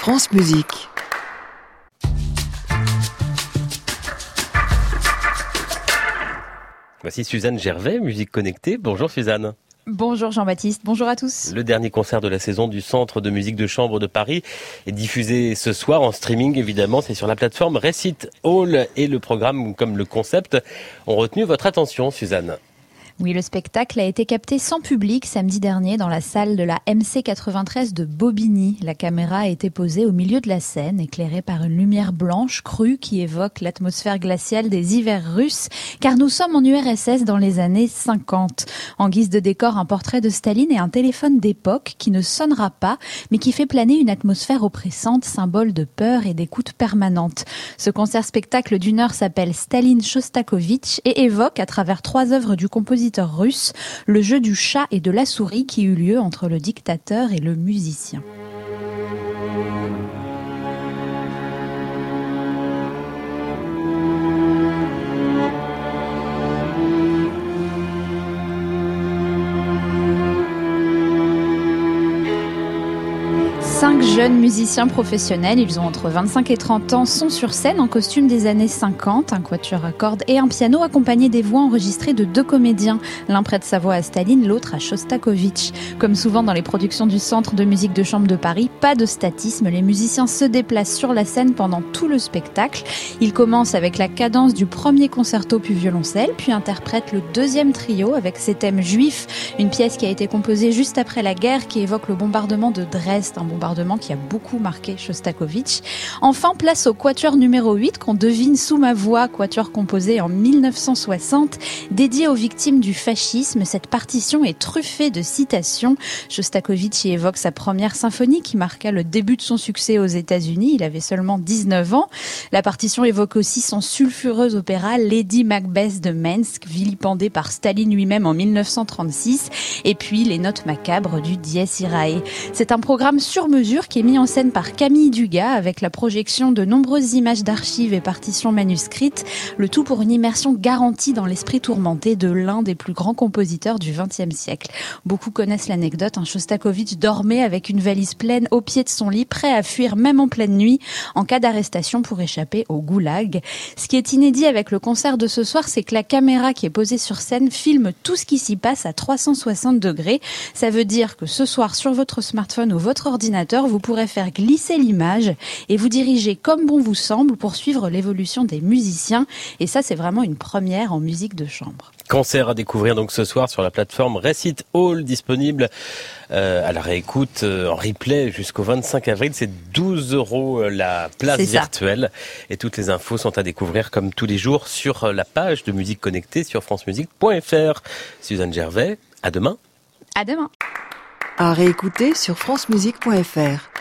France Musique. Voici Suzanne Gervais, Musique Connectée. Bonjour Suzanne. Bonjour Jean-Baptiste, bonjour à tous. Le dernier concert de la saison du Centre de musique de chambre de Paris est diffusé ce soir en streaming évidemment. C'est sur la plateforme Recite Hall et le programme comme le concept ont retenu votre attention Suzanne. Oui, le spectacle a été capté sans public samedi dernier dans la salle de la MC 93 de Bobigny. La caméra a été posée au milieu de la scène, éclairée par une lumière blanche crue qui évoque l'atmosphère glaciale des hivers russes, car nous sommes en URSS dans les années 50. En guise de décor, un portrait de Staline et un téléphone d'époque qui ne sonnera pas, mais qui fait planer une atmosphère oppressante, symbole de peur et d'écoute permanente. Ce concert-spectacle d'une heure s'appelle Staline Shostakovich et évoque, à travers 3 œuvres du compositeur russe, le jeu du chat et de la souris qui eut lieu entre le dictateur et le musicien. Cinq jeunes musiciens professionnels, ils ont entre 25 et 30 ans, sont sur scène en costume des années 50, un quatuor à cordes et un piano accompagné des voix enregistrées de 2 comédiens. L'un prête sa voix à Staline, l'autre à Shostakovich. Comme souvent dans les productions du Centre de musique de chambre de Paris, pas de statisme, les musiciens se déplacent sur la scène pendant tout le spectacle. Ils commencent avec la cadence du premier concerto puis violoncelle, puis interprètent le deuxième trio avec ses thèmes juifs, une pièce qui a été composée juste après la guerre qui évoque le bombardement de Dresde, un bombardement qui a beaucoup marqué Shostakovich. Enfin, place au quatuor numéro 8 qu'on devine sous ma voix, quatuor composé en 1960, dédié aux victimes du fascisme. Cette partition est truffée de citations. Shostakovich y évoque sa première symphonie qui marqua le début de son succès aux États-Unis. Il avait seulement 19 ans. La partition évoque aussi son sulfureux opéra Lady Macbeth de Minsk, vilipendé par Staline lui-même en 1936, et puis les notes macabres du Dies Irae. C'est un programme sur mesure qui est mis en scène par Camille Dugas avec la projection de nombreuses images d'archives et partitions manuscrites, le tout pour une immersion garantie dans l'esprit tourmenté de l'un des plus grands compositeurs du XXe siècle. Beaucoup connaissent l'anecdote, Shostakovich dormait avec une valise pleine au pied de son lit, prêt à fuir même en pleine nuit en cas d'arrestation pour échapper au goulag. Ce qui est inédit avec le concert de ce soir, c'est que la caméra qui est posée sur scène filme tout ce qui s'y passe à 360 degrés. Ça veut dire que ce soir, sur votre smartphone ou votre ordinateur, vous pourrez faire glisser l'image et vous diriger comme bon vous semble pour suivre l'évolution des musiciens. Et ça, c'est vraiment une première en musique de chambre. Concert à découvrir donc ce soir sur la plateforme Recite Hall, disponible à la réécoute en replay jusqu'au 25 avril. C'est 12 € la place virtuelle. Et toutes les infos sont à découvrir comme tous les jours sur la page de Musique Connectée sur francemusique.fr. Suzanne Gervais, à demain. À demain. À réécouter sur francemusique.fr.